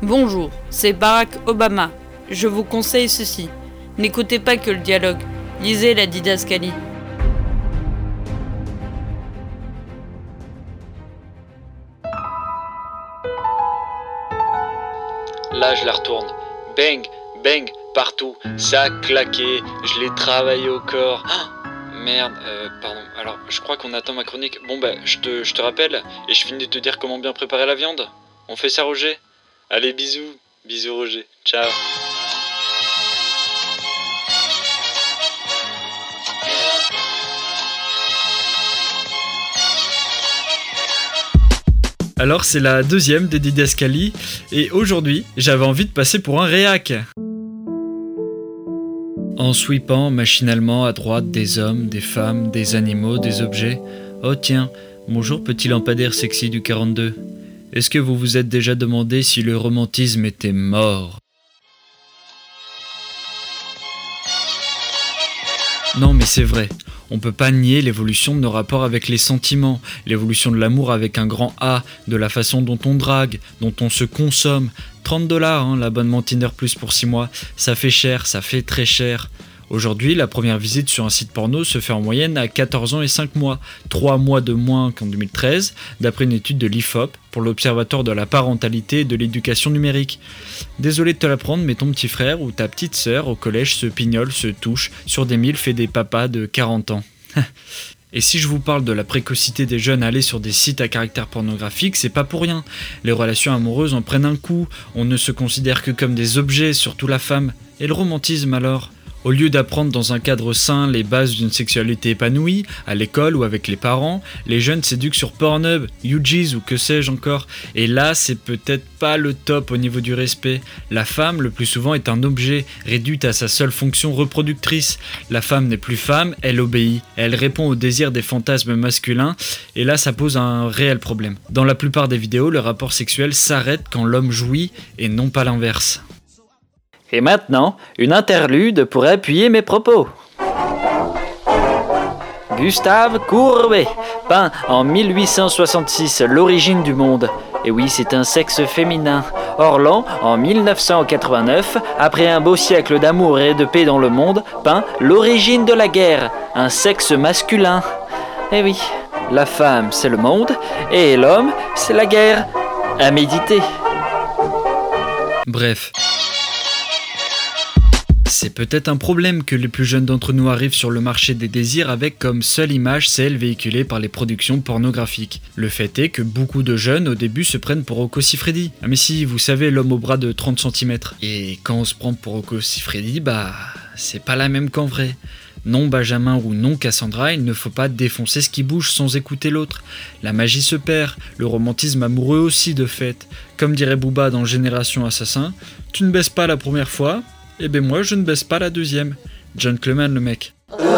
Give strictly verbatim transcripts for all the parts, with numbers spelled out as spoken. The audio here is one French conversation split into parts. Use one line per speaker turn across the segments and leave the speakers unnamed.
Bonjour, c'est Barack Obama. Je vous conseille ceci. N'écoutez pas que le dialogue. Lisez la didascalie.
Là, je la retourne. Bang, bang, partout. Ça a claqué. Je l'ai travaillé au corps. Ah, merde, euh, pardon. Alors, je crois qu'on attend ma chronique. Bon, bah, je te, je te rappelle. Et je finis de te dire comment bien préparer la viande. On fait ça, Roger? Allez, bisous. Bisous, Roger. Ciao.
Alors c'est la deuxième des didascalies, et aujourd'hui, j'avais envie de passer pour un réac. En sweepant machinalement à droite des hommes, des femmes, des animaux, des objets. Oh tiens, bonjour petit lampadaire sexy du quarante-deux. Est-ce que vous vous êtes déjà demandé si le romantisme était mort? Non mais c'est vrai, on peut pas nier l'évolution de nos rapports avec les sentiments, l'évolution de l'amour avec un grand A, de la façon dont on drague, dont on se consomme. trente dollars hein, l'abonnement Tinder Plus pour six mois, ça fait cher, ça fait très cher. Aujourd'hui, la première visite sur un site porno se fait en moyenne à quatorze ans et cinq mois, trois mois de moins qu'en deux mille treize, d'après une étude de l'I F O P pour l'Observatoire de la parentalité et de l'éducation numérique. Désolé de te l'apprendre, mais ton petit frère ou ta petite sœur au collège se pignole, se touche sur des milfs et des papas de quarante ans. Et si je vous parle de la précocité des jeunes à aller sur des sites à caractère pornographique, c'est pas pour rien. Les relations amoureuses en prennent un coup, on ne se considère que comme des objets, surtout la femme. Et le romantisme alors ? Au lieu d'apprendre dans un cadre sain les bases d'une sexualité épanouie, à l'école ou avec les parents, les jeunes s'éduquent sur Pornhub, U G s ou que sais-je encore. Et là, c'est peut-être pas le top au niveau du respect. La femme, le plus souvent, est un objet, réduite à sa seule fonction reproductrice. La femme n'est plus femme, elle obéit. Elle répond aux désirs des fantasmes masculins, et là, ça pose un réel problème. Dans la plupart des vidéos, le rapport sexuel s'arrête quand l'homme jouit, et non pas l'inverse.
Et maintenant, une interlude pour appuyer mes propos. Gustave Courbet, peint en mille huit cent soixante-six, l'origine du monde. Et oui, c'est un sexe féminin. Orlan, en mille neuf cent quatre-vingt-neuf, après un beau siècle d'amour et de paix dans le monde, peint l'origine de la guerre, un sexe masculin. Et oui, la femme, c'est le monde, et l'homme, c'est la guerre. À méditer.
Bref. C'est peut-être un problème que les plus jeunes d'entre nous arrivent sur le marché des désirs avec comme seule image celle véhiculée par les productions pornographiques. Le fait est que beaucoup de jeunes au début se prennent pour Rocco Siffredi. Ah mais si, vous savez, l'homme au bras de trente centimètres. Et quand on se prend pour Rocco Siffredi, bah c'est pas la même qu'en vrai. Non Benjamin ou non Cassandra, il ne faut pas défoncer ce qui bouge sans écouter l'autre. La magie se perd, le romantisme amoureux aussi de fait. Comme dirait Booba dans Génération Assassin, tu ne baisses pas la première fois, eh ben moi je ne baisse pas la deuxième. Gentleman le mec.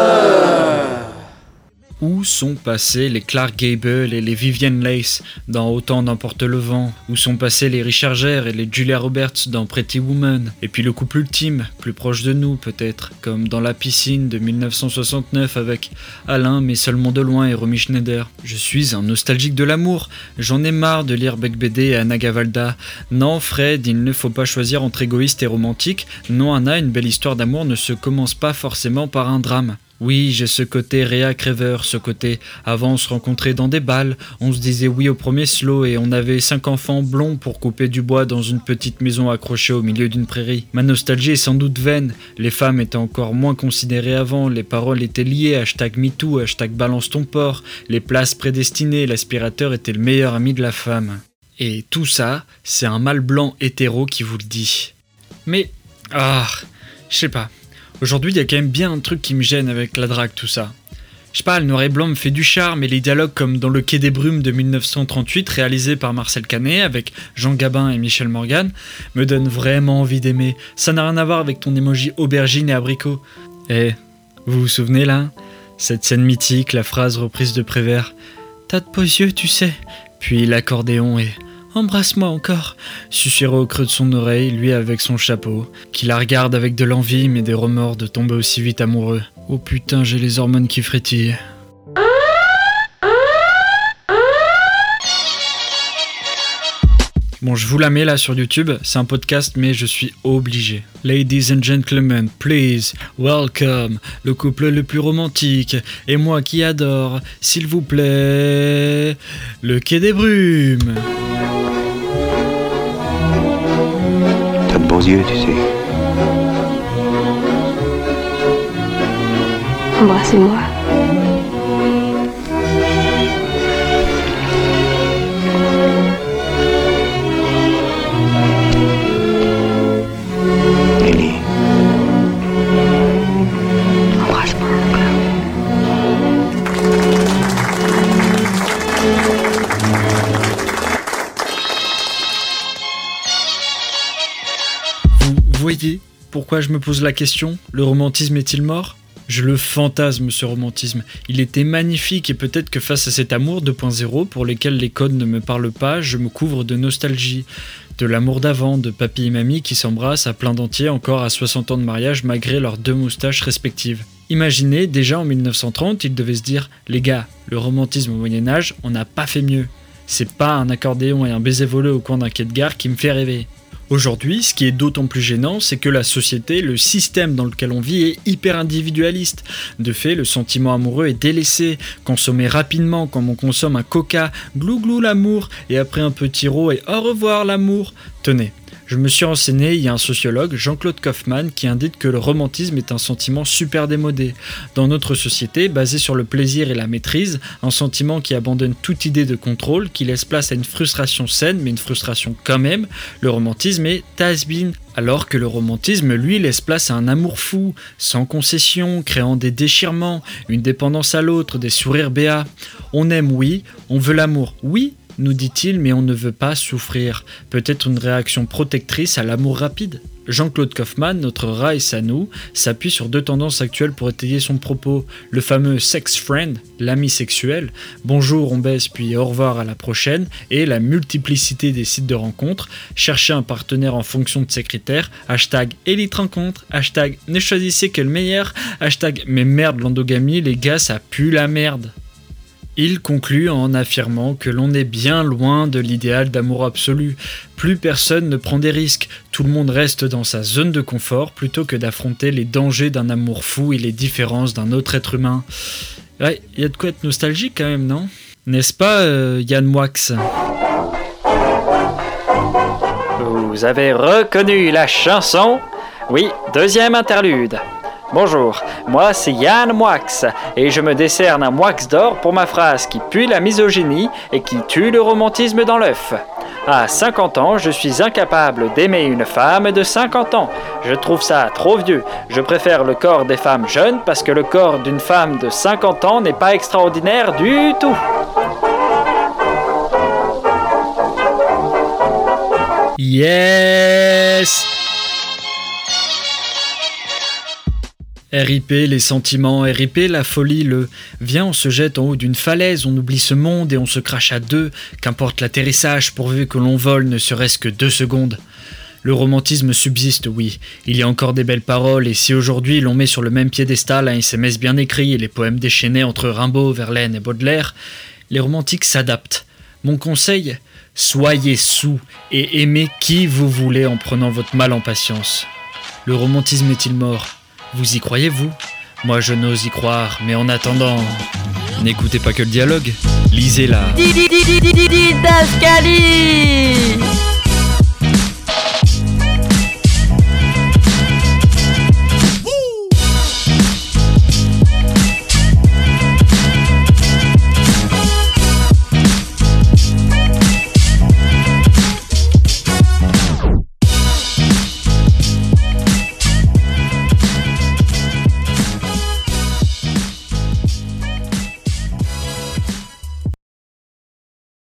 Où sont passés les Clark Gable et les Vivian Leigh dans Autant n'emporte le vent? Où sont passés les Richard Gere et les Julia Roberts dans Pretty Woman? Et puis le couple ultime, plus proche de nous peut-être, comme dans La piscine de mille neuf cent soixante-neuf avec Alain mais seulement de loin et Romy Schneider. Je suis un nostalgique de l'amour, j'en ai marre de lire Beck B D et Anna Gavalda. Non Fred, il ne faut pas choisir entre égoïste et romantique. Non Anna, une belle histoire d'amour ne se commence pas forcément par un drame. Oui, j'ai ce côté réac rêveur, ce côté avant on se rencontrait dans des balles, on se disait oui au premier slow et on avait cinq enfants blonds pour couper du bois dans une petite maison accrochée au milieu d'une prairie. Ma nostalgie est sans doute vaine, les femmes étaient encore moins considérées avant, les paroles étaient liées, hashtag MeToo, hashtag balance ton porc, les places prédestinées, l'aspirateur était le meilleur ami de la femme. Et tout ça, c'est un mâle blanc hétéro qui vous le dit. Mais, ah, je sais pas. Aujourd'hui, il y a quand même bien un truc qui me gêne avec la drague, tout ça. Je sais pas, le noir et blanc me fait du charme et les dialogues comme dans Le Quai des Brumes de mille neuf cent trente-huit, réalisé par Marcel Canet avec Jean Gabin et Michel Morgan, me donnent vraiment envie d'aimer. Ça n'a rien à voir avec ton emoji aubergine et abricot. Eh, vous vous souvenez là? Cette scène mythique, la phrase reprise de Prévert. T'as de beaux yeux, tu sais. Puis l'accordéon et... Embrasse-moi encore, susurrait au creux de son oreille, lui avec son chapeau, qui la regarde avec de l'envie mais des remords de tomber aussi vite amoureux. Oh putain, j'ai les hormones qui frétillent. Bon, je vous la mets là sur YouTube, c'est un podcast, mais je suis obligé. Ladies and gentlemen, please, welcome, le couple le plus romantique, et moi qui adore, s'il vous plaît, le Quai des Brumes.
T'as de beaux yeux, tu sais.
Embrassez-moi.
Nelly.
Embrasse-moi encore.
Vous voyez pourquoi je me pose la question, le romantisme est-il mort ? Je le fantasme, ce romantisme. Il était magnifique et peut-être que face à cet amour deux point zéro pour lequel les codes ne me parlent pas, je me couvre de nostalgie. De l'amour d'avant, de papy et mamie qui s'embrassent à plein dentier encore à soixante ans de mariage malgré leurs deux moustaches respectives. Imaginez, déjà en mille neuf cent trente, ils devaient se dire « Les gars, le romantisme au Moyen-Âge, on n'a pas fait mieux. C'est pas un accordéon et un baiser volé au coin d'un quai de gare qui me fait rêver. » Aujourd'hui, ce qui est d'autant plus gênant, c'est que la société, le système dans lequel on vit est hyper individualiste. De fait, le sentiment amoureux est délaissé, consommé rapidement comme on consomme un coca, glou glou l'amour, et après un petit rot et au revoir l'amour. Tenez, je me suis renseigné, il y a un sociologue, Jean-Claude Kaufmann, qui indique que le romantisme est un sentiment super démodé. Dans notre société, basé sur le plaisir et la maîtrise, un sentiment qui abandonne toute idée de contrôle, qui laisse place à une frustration saine, mais une frustration quand même, le romantisme est has-been. Alors que le romantisme, lui, laisse place à un amour fou, sans concession, créant des déchirements, une dépendance à l'autre, des sourires béats. On aime, oui, on veut l'amour, oui, nous dit-il, mais on ne veut pas souffrir. Peut-être une réaction protectrice à l'amour rapide. Jean-Claude Kaufmann, notre Raïs à nous, s'appuie sur deux tendances actuelles pour étayer son propos. Le fameux sex friend, l'ami sexuel, bonjour on baisse puis au revoir à la prochaine, et la multiplicité des sites de rencontres, chercher un partenaire en fonction de ses critères, hashtag élite rencontre, hashtag ne choisissez que le meilleur, hashtag mais merde l'endogamie les gars ça pue la merde. Il conclut en affirmant que l'on est bien loin de l'idéal d'amour absolu. Plus personne ne prend des risques, tout le monde reste dans sa zone de confort plutôt que d'affronter les dangers d'un amour fou et les différences d'un autre être humain. Ouais, il y a de quoi être nostalgique quand même, non ? N'est-ce pas, euh, Yann Moix ?
Vous avez reconnu la chanson ? Oui, deuxième interlude. Bonjour, moi c'est Yann Moix et je me décerne un Moix d'or pour ma phrase qui pue la misogynie et qui tue le romantisme dans l'œuf. À cinquante ans, je suis incapable d'aimer une femme de cinquante ans. Je trouve ça trop vieux. Je préfère le corps des femmes jeunes parce que le corps d'une femme de cinquante ans n'est pas extraordinaire du tout.
Yes! R I P les sentiments, R I P la folie, le « Viens, on se jette en haut d'une falaise, on oublie ce monde et on se crache à deux, qu'importe l'atterrissage pourvu que l'on vole ne serait-ce que deux secondes ». Le romantisme subsiste, oui. Il y a encore des belles paroles et si aujourd'hui l'on met sur le même piédestal un S M S bien écrit et les poèmes déchaînés entre Rimbaud, Verlaine et Baudelaire, les romantiques s'adaptent. Mon conseil, soyez saoux et aimez qui vous voulez en prenant votre mal en patience. Le romantisme est-il mort ? Vous y croyez-vous ? Moi je n'ose y croire, mais en attendant...
N'écoutez pas que le dialogue, lisez-la.
Didascalie.